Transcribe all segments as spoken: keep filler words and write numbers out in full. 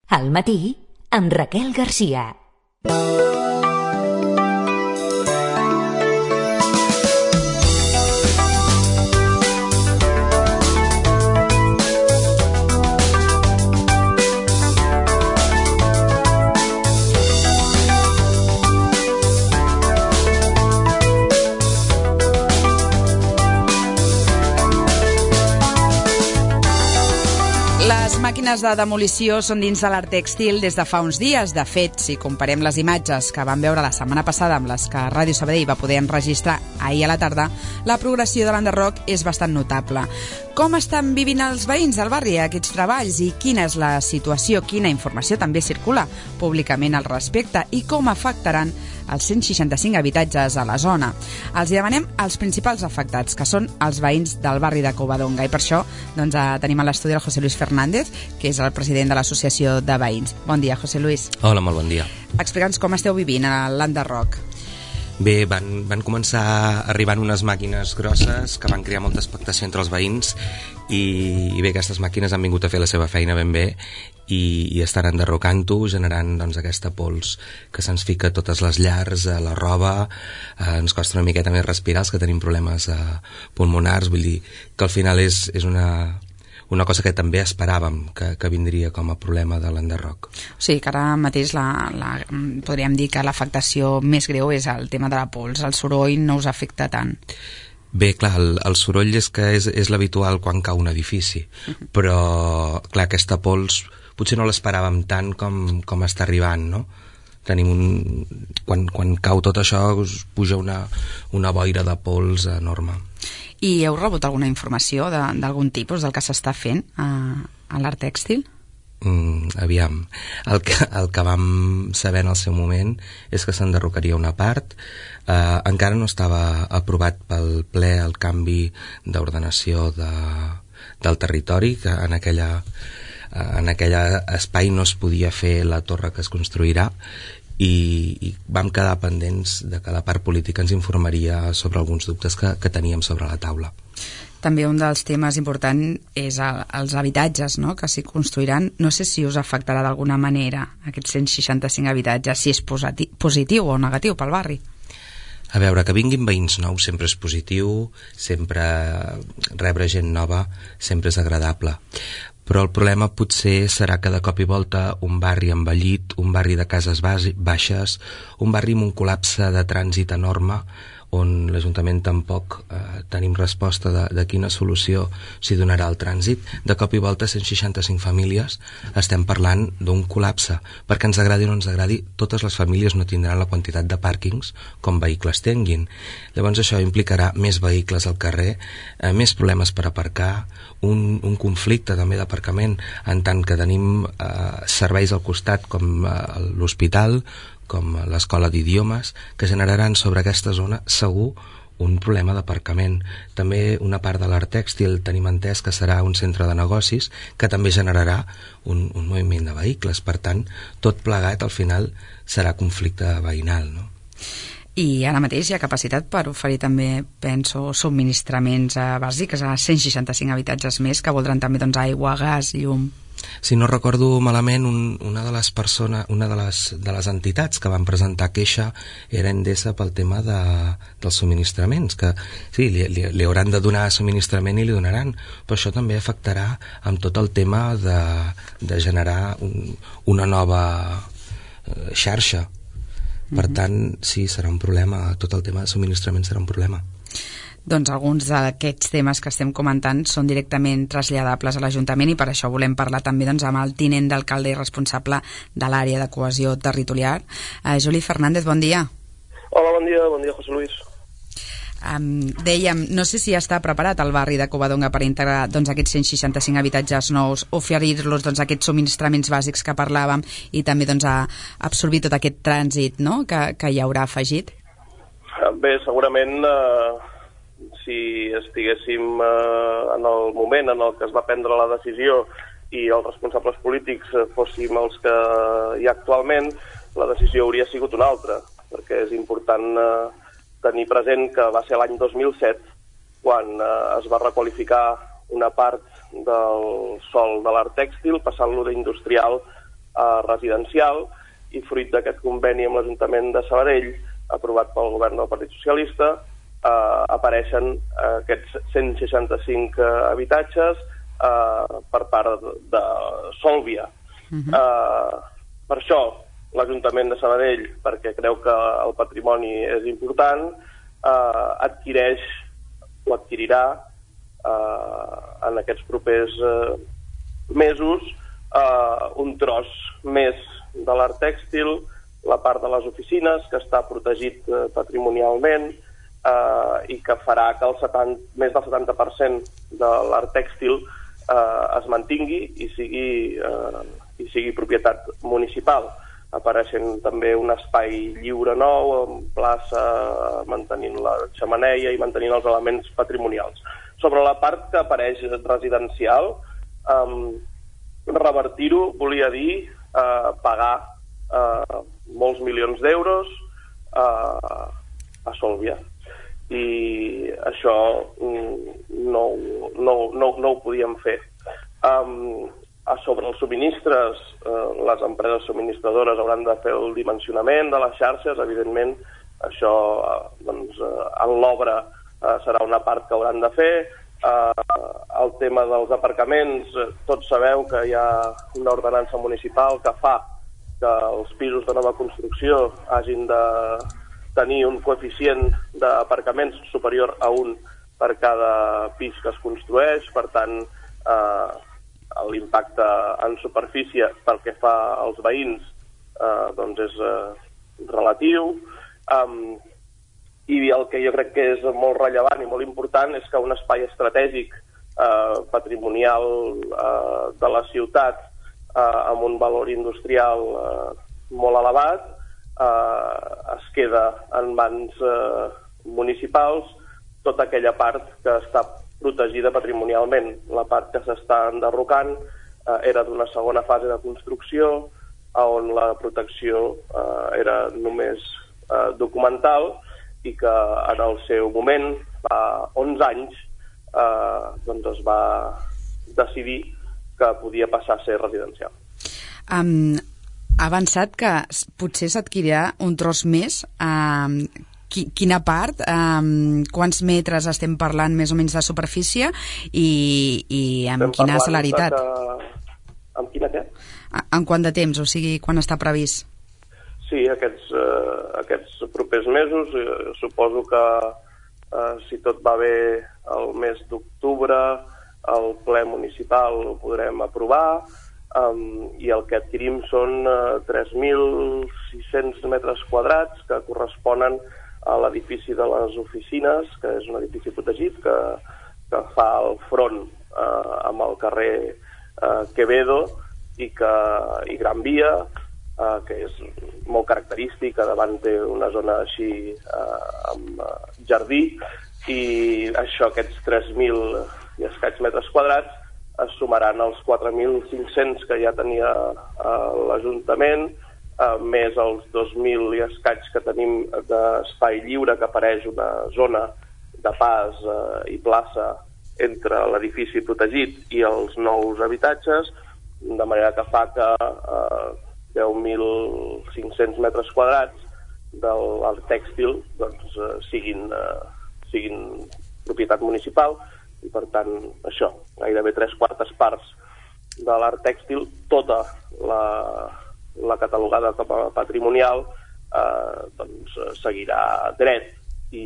Al matí, amb Raquel Garcia. Les màquines de demolició són dins de l'art tèxtil des de fa uns dies. De fet, si comparem les imatges que vam veure la setmana passada amb les que Ràdio Sabadell va poder enregistrar ahir a la tarda, la progressió de l'enderroc és bastant notable. Com estan vivint els veïns del barri aquests treballs i quina és la situació, quina informació també circula públicament al respecte i com afectaran els cent seixanta-cinc habitatges a la zona. Els demanem als principals afectats, que són els veïns del barri de Covadonga, i per això doncs, tenim a l'estudi el José Luis Fernández, que és el president de l'Associació de Veïns. Bon dia, José Luis. Hola, molt bon dia. Explica'ns com esteu vivint a l'enderroc. Bé, van, van començar arribant unes màquines grosses que van crear molta expectació entre els veïns i, i bé, aquestes màquines han vingut a fer la seva feina ben bé i, i estan enderrocant-ho, generant doncs, aquesta pols que se'ns fica a totes les llars, a la roba, eh, ens costa una miqueta més respirar els que tenim problemes eh, pulmonars, vull dir que al final és, és una... una cosa que també esperàvem que, que vindria com a problema de l'enderroc. O sigui que ara mateix la, la, podríem dir que l'afectació més greu és el tema de la pols, el soroll no us afecta tant. Bé, clar, el, el soroll és que és, és l'habitual quan cau un edifici, uh-huh. Però clar, aquesta pols potser no l'esperàvem tant com, com està arribant, no? Tenim un... Quan, quan cau tot això us puja una, una boira de pols enorme. I heu rebut alguna informació d'algun tipus del que s'està fent a, a l'art tèxtil? Mm, aviam, el que, el que vam saber en el seu moment és que s'enderrocaria una part. Eh, encara no estava aprovat pel ple el canvi d'ordenació de, del territori, que en aquella, en aquell espai no es podia fer la torre que es construirà, i, i vam quedar pendents de que la part política ens informaria sobre alguns dubtes que, que teníem sobre la taula. També un dels temes importants és el, els habitatges, no?, que s'hi construiran. No sé si us afectarà d'alguna manera aquests cent seixanta-cinc habitatges, si és positiu, positiu o negatiu pel barri. A veure, que vinguin veïns nous sempre és positiu, sempre rebre gent nova sempre és agradable. Però el problema potser serà que de cop i volta un barri envellit, un barri de cases baixes, un barri amb un col·lapse de trànsit enorme, on l'Ajuntament tampoc eh, tenim resposta de, de quina solució s'hi donarà al trànsit. De cop i volta cent seixanta-cinc famílies estem parlant d'un col·lapse, perquè ens agradi o no ens agradi, totes les famílies no tindran la quantitat de pàrquings com vehicles tinguin. Llavors això implicarà més vehicles al carrer, eh, més problemes per aparcar, un, un conflicte també d'aparcament, en tant que tenim eh, serveis al costat com eh, l'hospital, com l'escola d'idiomes, que generaran sobre aquesta zona segur un problema d'aparcament. També una part de l'art tèxtil tenim entès que serà un centre de negocis que també generarà un, un moviment de vehicles. Per tant, tot plegat al final serà conflicte veïnal, no? I ara mateix hi ha capacitat per oferir també, penso, subministraments eh, bàsics a cent seixanta-cinc habitatges més que voldran també doncs, aigua, gas, llum. Si no recordo malament, un, una de les persones, una de les, de les entitats que van presentar queixa era Endesa pel tema de, dels subministraments, que sí, li, li, li hauran de donar subministrament i li donaran, però això també afectarà amb tot el tema de, de generar un, una nova eh, xarxa. Per mm-hmm. tant, sí, serà un problema, tot el tema de subministrament serà un problema. Doncs alguns d'aquests temes que estem comentant són directament traslladables a l'Ajuntament i per això volem parlar també doncs, amb el tinent d'alcalde i responsable de l'àrea de cohesió territorial. Uh, Juli Fernández, bon dia. Hola, bon dia, bon dia, José Luis. Um, dèiem, no sé si està preparat el barri de Covadonga per integrar doncs, aquests cent seixanta-cinc habitatges nous, oferir-los doncs, aquests subministraments bàsics que parlàvem i també doncs, a absorbir tot aquest trànsit, no?, que, que hi haurà afegit? Bé, segurament eh, si estiguéssim eh, en el moment en el que es va prendre la decisió i els responsables polítics fóssim els que hi ha actualment, la decisió hauria sigut una altra, perquè és important eh, tenir present que va ser l'any dos mil set quan eh, es va requalificar una part del sòl de l'art tèxtil, passant-lo d'industrial uh, residencial, i fruit d'aquest conveni amb l'Ajuntament de Sabadell, aprovat pel govern del Partit Socialista, uh, apareixen uh, aquests cent seixanta-cinc uh, habitatges uh, per part de, de Solvia. Uh-huh. uh, per això, l'Ajuntament de Sabadell, perquè creu que el patrimoni és important, uh, adquireix o adquirirà uh, en aquests propers uh, mesos uh, un tros més de l'art tèxtil, la part de les oficines, que està protegit uh, patrimonialment, uh, i que farà que el setanta, més del setanta per cent de l'art tèxtil uh, es mantingui i sigui, uh, i sigui propietat municipal. Apareixent també un espai lliure nou, amb plaça, mantenint la xemeneia i mantenint els elements patrimonials. Sobre la part que apareix residencial, um, revertir-ho volia dir uh, pagar uh, molts milions d'euros uh, a Solvia. I això no, no, no, no ho podíem fer. Um, Sobre els subministres, eh, les empreses subministradores hauran de fer el dimensionament de les xarxes. Evidentment, això eh, doncs, eh, en l'obra eh, serà una part que hauran de fer. Eh, el tema dels aparcaments, eh, tots sabeu que hi ha una ordenança municipal que fa que els pisos de nova construcció hagin de tenir un coeficient d'aparcaments superior a un per cada pis que es construeix. Per tant, eh, l'impacte en superfície pel que fa als veïns eh, doncs és eh, relatiu. Um, I el que jo crec que és molt rellevant i molt important és que un espai estratègic eh, patrimonial eh, de la ciutat eh, amb un valor industrial eh, molt elevat eh, es queda en mans eh, municipals, tota aquella part que està protegida patrimonialment. La part que s'està enderrocant eh, era d'una segona fase de construcció, on la protecció eh, era només eh, documental, i que en el seu moment, fa onze anys, eh, doncs es va decidir que podia passar a ser residencial. Um, ha avançat que potser s'adquirirà un tros més. Um, Quina part, um, quants metres estem parlant més o menys de superfície i, i amb estem quina celeritat? Que... Amb quina què? En quant de temps, o sigui, quan està previst? Sí, aquests, uh, aquests propers mesos, uh, suposo que uh, si tot va bé el mes d'octubre, el ple municipal ho podrem aprovar, um, i el que adquirim són uh, tres mil sis-cents metres quadrats que corresponen a l'edifici de les oficines, que és un edifici protegit que, que fa el front eh, amb el carrer eh, Quevedo i, que, i Gran Via, eh, que és molt característica. Davant té una zona així eh, amb eh, jardí, i això, aquests tres mil i escaig metres quadrats es sumaran als quatre mil cinc-cents que ja tenia eh, l'Ajuntament, Uh, més els dos mil i escaig que tenim d'espai lliure, que apareix una zona de pas uh, i plaça entre l'edifici protegit i els nous habitatges, de manera que fa que uh, deu mil cinc-cents metres quadrats de l'art tèxtil doncs, uh, siguin, uh, siguin propietat municipal, i per tant això, gairebé tres quartes parts de l'art tèxtil, tota la la catalogada com a patrimonial eh, doncs, seguirà dret i,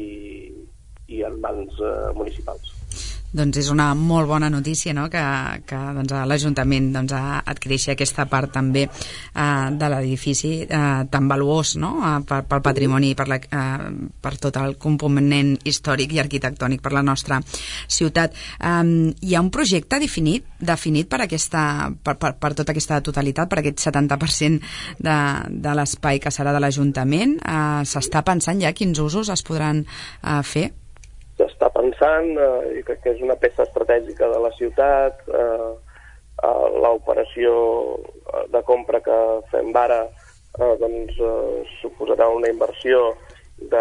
i en mans eh, municipals. Doncs és una molt bona notícia, no?, que, que doncs, l'Ajuntament doncs, adquireixi aquesta part també eh, de l'edifici eh, tan valuós, no?, eh, per, pel patrimoni i per, la, eh, per tot el component històric i arquitectònic per la nostra ciutat. Eh, hi ha un projecte definit, definit per, aquesta, per, per, per tota aquesta totalitat, per aquest setanta per cent de, de l'espai que serà de l'Ajuntament? Eh, s'està pensant ja quins usos es podran eh, fer? S'està pensant, eh, i crec que és una peça estratègica de la ciutat. Eh, eh, l'operació de compra que fem ara eh, doncs, eh, suposarà una inversió de,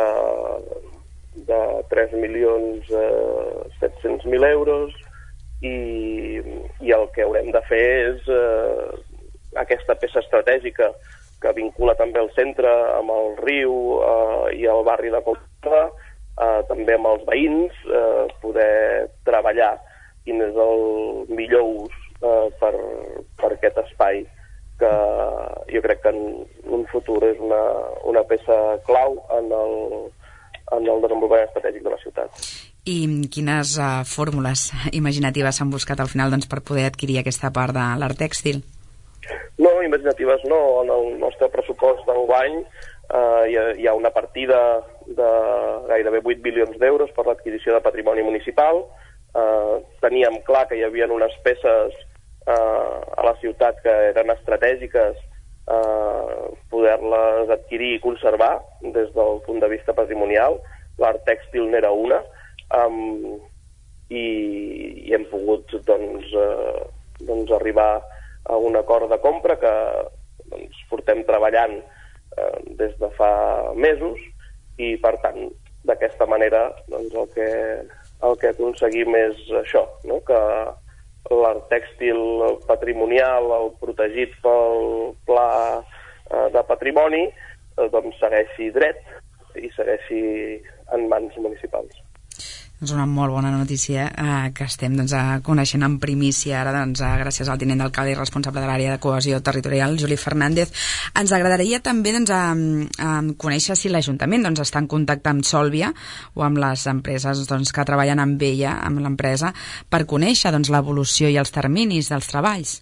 de tres milions set-cents mil euros, i, i el que haurem de fer és eh, aquesta peça estratègica que vincula també el centre amb el riu eh, i el barri de Colta, eh, també amb els veïns, eh, poder treballar quin és el millor ús eh, per, per aquest espai, que jo crec que en un futur és una, una peça clau en el, en el desenvolupament estratègic de la ciutat. I quines uh, fórmules imaginatives s'han buscat al final doncs, per poder adquirir aquesta part de l'art tèxtil? No, imaginatives no. En el nostre pressupost d'enguany eh, hi, ha, hi ha una partida de gairebé vuit bilions d'euros per l'adquisició de patrimoni municipal. Eh, teníem clar que hi havia unes peces eh, a la ciutat que eren estratègiques, eh, poder-les adquirir i conservar des del punt de vista patrimonial. L'art tèxtil n'era una. Um, i, i hem pogut doncs, uh, doncs arribar a un acord de compra que doncs, portem treballant uh, des de fa mesos i per tant d'aquesta manera doncs, el, que, el que aconseguim és això, no? Que l'art tèxtil patrimonial, el protegit pel pla uh, de patrimoni uh, doncs, segueixi dret i segueixi en mans municipals. És una molt bona notícia eh, que estem doncs, coneixent en primícia ara doncs, gràcies al tinent d'alcalde i responsable de l'àrea de cohesió territorial, Juli Fernández. Ens agradaria també doncs, a, a conèixer si l'Ajuntament doncs, està en contacte amb Solvia o amb les empreses doncs, que treballen amb ella, amb l'empresa, per conèixer doncs, l'evolució i els terminis dels treballs.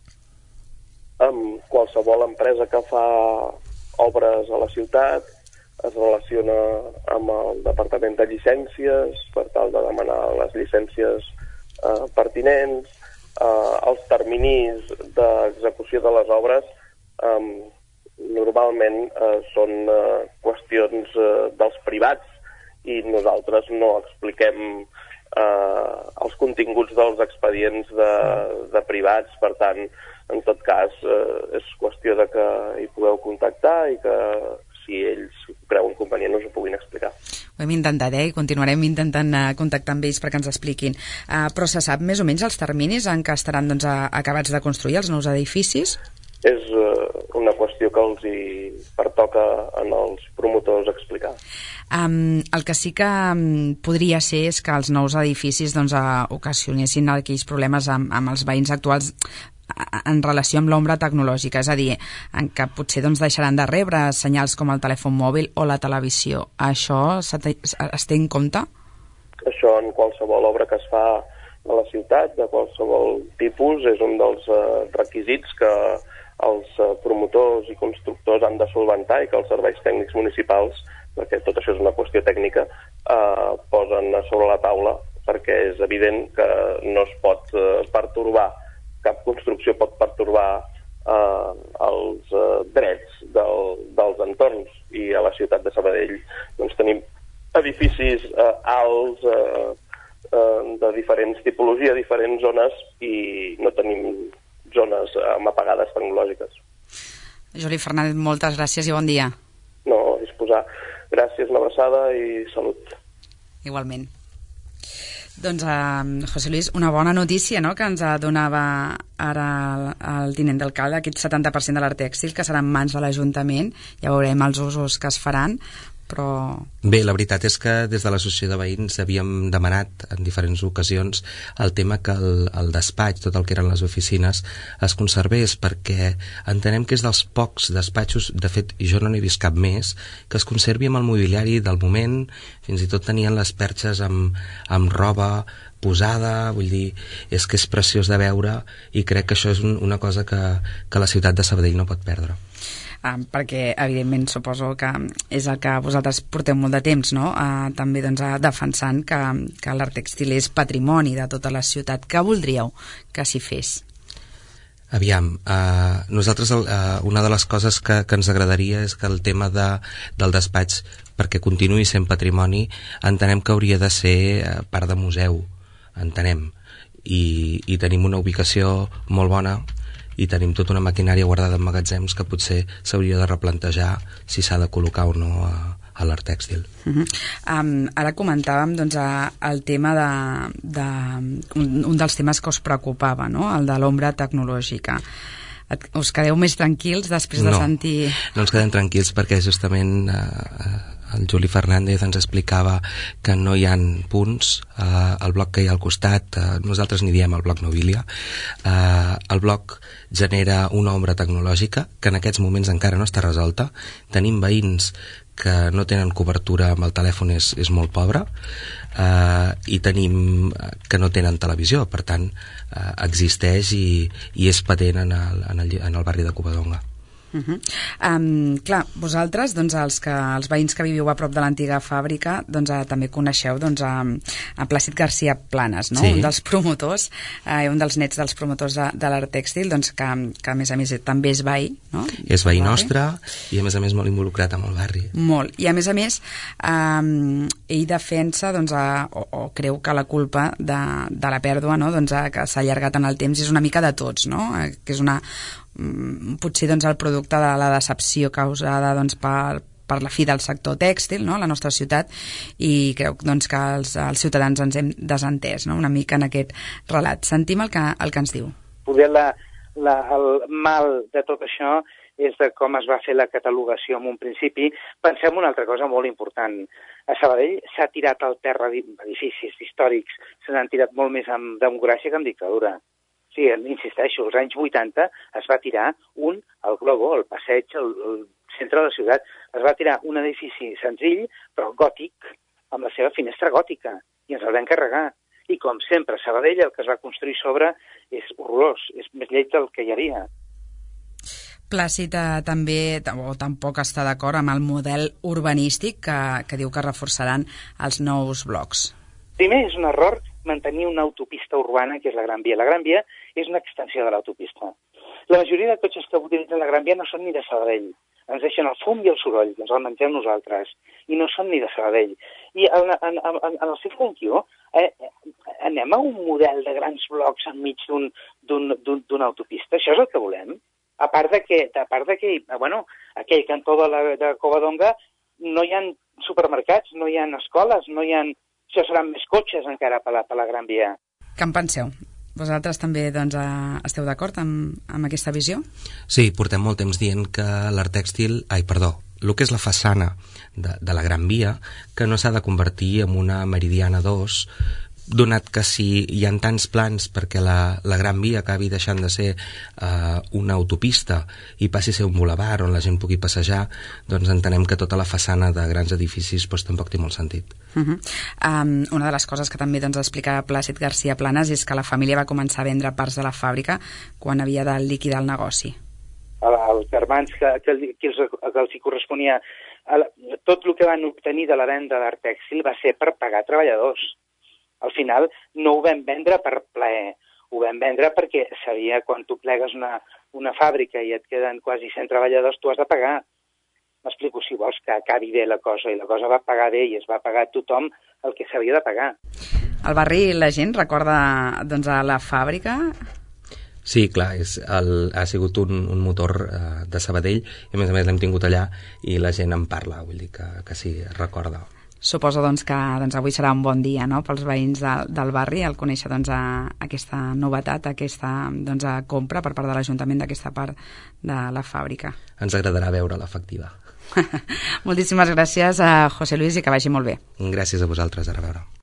Amb qualsevol empresa que fa obres a la ciutat es relaciona amb el Departament de Llicències per tal de demanar les llicències eh, pertinents. Eh, els terminis d'execució de les obres eh, normalment eh, són eh, qüestions eh, dels privats i nosaltres no expliquem eh, els continguts dels expedients de, de privats, per tant, en tot cas, eh, és qüestió de que hi podeu contactar i que si ells creuen convenient us ho puguin explicar. Ho hem intentat, eh? I continuarem intentant uh, contactar amb ells perquè ens expliquin. Uh, però se sap més o menys els terminis en què estaran doncs, a, acabats de construir els nous edificis? És uh, una qüestió que els hi pertoca en els promotors explicar. Um, el que sí que um, podria ser és que els nous edificis doncs, uh, ocasionessin aquells problemes amb, amb els veïns actuals en relació amb l'ombra tecnològica, és a dir, en què potser doncs, deixaran de rebre senyals com el telèfon mòbil o la televisió. Això es té en compte? Això en qualsevol obra que es fa a la ciutat, de qualsevol tipus, és un dels uh, requisits que els uh, promotors i constructors han de solventar i que els serveis tècnics municipals, perquè tot això és una qüestió tècnica, uh, posen sobre la taula, perquè és evident que no es pot uh, pertorbar, cap construcció pot pertorbar eh, els eh, drets del, dels entorns, i a la ciutat de Sabadell doncs, tenim edificis eh, alts eh, eh, de diferents tipologia, diferents zones, i no tenim zones amb apagades tecnològiques. Juli Fernández, moltes gràcies i bon dia. No, disposar. Gràcies, una abraçada i salut. Igualment. Doncs, uh, José Luis, una bona notícia, no?, que ens donava ara el, el tinent d'alcalde, aquest setanta per cent de l'art tèxtil que serà en mans de l'Ajuntament. Ja veurem els usos que es faran, però... Bé, la veritat és que des de l'associació de veïns havíem demanat en diferents ocasions el tema que el, el despatx, tot el que eren les oficines, es conservés, perquè entenem que és dels pocs despatxos, de fet jo no n'he vist cap més, que es conservi amb el mobiliari del moment. Fins i tot tenien les perxes amb, amb roba posada, vull dir, és que és preciós de veure, i crec que això és un, una cosa que, que la ciutat de Sabadell no pot perdre. Uh, perquè evidentment suposo que és el que vosaltres porteu molt de temps, no? Uh, també doncs, uh, defensant que, que l'art tèxtil és patrimoni de tota la ciutat. Què voldríeu que s'hi fes? Aviam, uh, nosaltres uh, una de les coses que, que ens agradaria és que el tema de, del despatx, perquè continuï sent patrimoni, entenem que hauria de ser uh, part de museu, entenem, i, i tenim una ubicació molt bona i tenim tota una maquinària guardada en magatzems que potser s'hauria de replantejar si s'ha de col·locar o no a, a l'art tèxtil. Uh-huh. um, ara comentàvem doncs, a, el tema de, de un, un dels temes que us preocupava, no?, el de l'ombra tecnològica. et, us quedeu més tranquils després de no, sentir... No ens quedem tranquils perquè justament eh, el Juli Fernández ens explicava que no hi ha punts, eh, el bloc que hi ha al costat, eh, nosaltres n'hi diem el bloc Nobilia, eh, el bloc genera una ombra tecnològica que en aquests moments encara no està resolta. Tenim veïns que no tenen cobertura amb el telèfon, és, és molt pobre, eh, i tenim que no tenen televisió, per tant eh, existeix i, i és patent en el, en el, en el barri de Covadonga. Uh -huh. um, clar, vosaltres, doncs, els, que, els veïns que viviu a prop de l'antiga fàbrica, doncs, uh, també coneixeu, doncs, a, a Plàcid Garcia Planas, no? Sí. Un dels promotors, uh, un dels nets dels promotors de, de l'art tèxtil, doncs, que, que a més a més també és veí, no? És veí nostre i a més a més molt involucrat amb el barri. Molt, i a més a més um, ell defensa, doncs, uh, o, o creu que la culpa de, de la pèrdua, no? Doncs, uh, que s'ha allargat en el temps és una mica de tots, no? Uh, que és una potser doncs el producte de la decepció causada doncs per, per la fi del sector tèxtil, no?, a la nostra ciutat, i creu doncs, que els, els ciutadans ens hem desentès, no?, una mica en aquest relat. Sentim el que, el que ens diu. Poder la, la, el mal de tot això és de com es va fer la catalogació en un principi. Pensem una altra cosa molt important. A Sabadell s'ha tirat al terra edificis històrics, se n'han tirat molt més amb democràcia que amb dictadura. Sí, insisteixo, als anys vuitanta es va tirar un, el Globo, el passeig, el, el centre de la ciutat, es va tirar un edifici senzill, però gòtic, amb la seva finestra gòtica, i ens el vam carregar. I com sempre, a Sabadell el que es va construir sobre és horrorós, és més lleig del que hi havia. Plàcid eh, també, o tampoc està d'acord amb el model urbanístic que, que diu que reforçaran els nous blocs. Primer, és un error mantenir una autopista urbana, que és la Gran Via. La Gran Via és una extensió de l'autopista. La majoria de cotxes que utilitzen la Gran Via no són ni de Sabadell. Ens deixen el fum i el soroll, ens el mengem nosaltres, i no són ni de Sabadell. I en, en, en, en el segle vint-i-u eh, anem a un model de grans blocs enmig d'una autopista. Això és el que volem. A part de que, a part de que bueno, aquell cantó de, la, de Covadonga no hi ha supermercats, no hi ha escoles, no hi ha... Això seran més cotxes encara per la, per la Gran Via. Què en penseu? Vosaltres també doncs, esteu d'acord amb, amb aquesta visió? Sí, portem molt temps dient que l'art tèxtil, ai, perdó, el que és la façana de, de la Gran Via, que no s'ha de convertir en una Meridiana dos, donat que si hi ha tants plans perquè la, la Gran Via acabi deixant de ser uh, una autopista i passi a ser un bulevard on la gent pugui passejar, doncs entenem que tota la façana de grans edificis doncs, tampoc té molt sentit. Uh -huh. um, una de les coses que també doncs, explica Plàcid Garcia Planas és que la família va començar a vendre parts de la fàbrica quan havia de liquidar el negoci. Els germans que, que, que, els, que els hi corresponia, tot el que van obtenir de la venda d'art tèxtil va ser per pagar treballadors. Al final no ho vam vendre per plaer, ho vam vendre perquè sabia quan tu plegues una, una fàbrica i et queden quasi cent treballadors, tu has de pagar. M'explico, si vols que acabi bé la cosa, i la cosa va pagar bé i es va pagar tothom el que s'havia de pagar. Al barri la gent recorda doncs, a la fàbrica? Sí, clar, és el, ha sigut un, un motor uh, de Sabadell i a més a més l'hem tingut allà i la gent en parla, vull dir que, que sí, recorda. Suposo doncs, que doncs, avui serà un bon dia, no?, pels veïns de, del barri al conèixer doncs, a, aquesta novetat, aquesta doncs, a compra per part de l'Ajuntament d'aquesta part de la fàbrica. Ens agradarà veure-la efectiva. Moltíssimes gràcies a José Luis i que vagi molt bé. Gràcies a vosaltres, ara a veure.